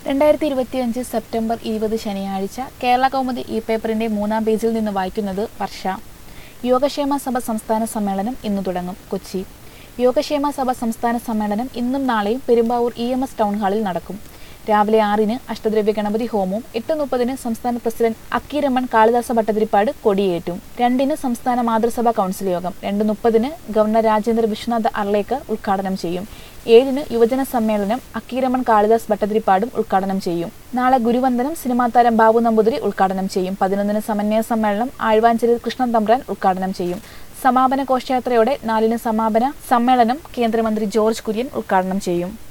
2025 September 20 ശനിയാഴ്ച കേരള കൗമുദി പേപ്പറിന്റെ 3-ാം പേജിൽ നിന്ന് വായിക്കുന്നത് വർഷ. യോഗക്ഷേമ സഭ സംസ്ഥാന സമ്മേളനം ഇന്നു തുടങ്ങും. കൊച്ചി. യോഗക്ഷേമ സഭ സംസ്ഥാന സമ്മേളനം ഇന്നും നാളെയും പെരുമ്പാവൂർ EMS ടൗൺ ഹാളിൽ നടക്കും. രാവിലെ 6-ന് അഷ്ടദ്രവ്യ ഗണപതി ഹോമവും 8:30-ന് സംസ്ഥാന പ്രസിഡന്റ് അക്കീരമൺ കാളിദാസ ഭട്ടതിരിപ്പാട് കൊടിയേറ്റും. 2-ന് സംസ്ഥാന മാതൃസഭാ കൗൺസിൽ യോഗം. 2:30-ന് ഗവർണർ രാജേന്ദ്ര വിശ്വനാഥ് അർലേക്കർ ഉദ്ഘാടനം ചെയ്യും. 7-ന് യുവജന സമ്മേളനം അക്കീരമൺ കാളിദാസ് ഭട്ടതിരിപ്പാടും ഉദ്ഘാടനം ചെയ്യും. നാളെ ഗുരുവന്ദനം സിനിമാ താരം ബാബു നമ്പൂതിരി ഉദ്ഘാടനം ചെയ്യും. 11-ന് സമന്വയ സമ്മേളനം ആഴ്വാഞ്ചേരി കൃഷ്ണൻ തമ്പ്രാൻ ഉദ്ഘാടനം ചെയ്യും. സമാപന ഘോഷയാത്രയോടെ 4-ന് സമാപന സമ്മേളനം കേന്ദ്രമന്ത്രി ജോർജ് കുര്യൻ ഉദ്ഘാടനം ചെയ്യും.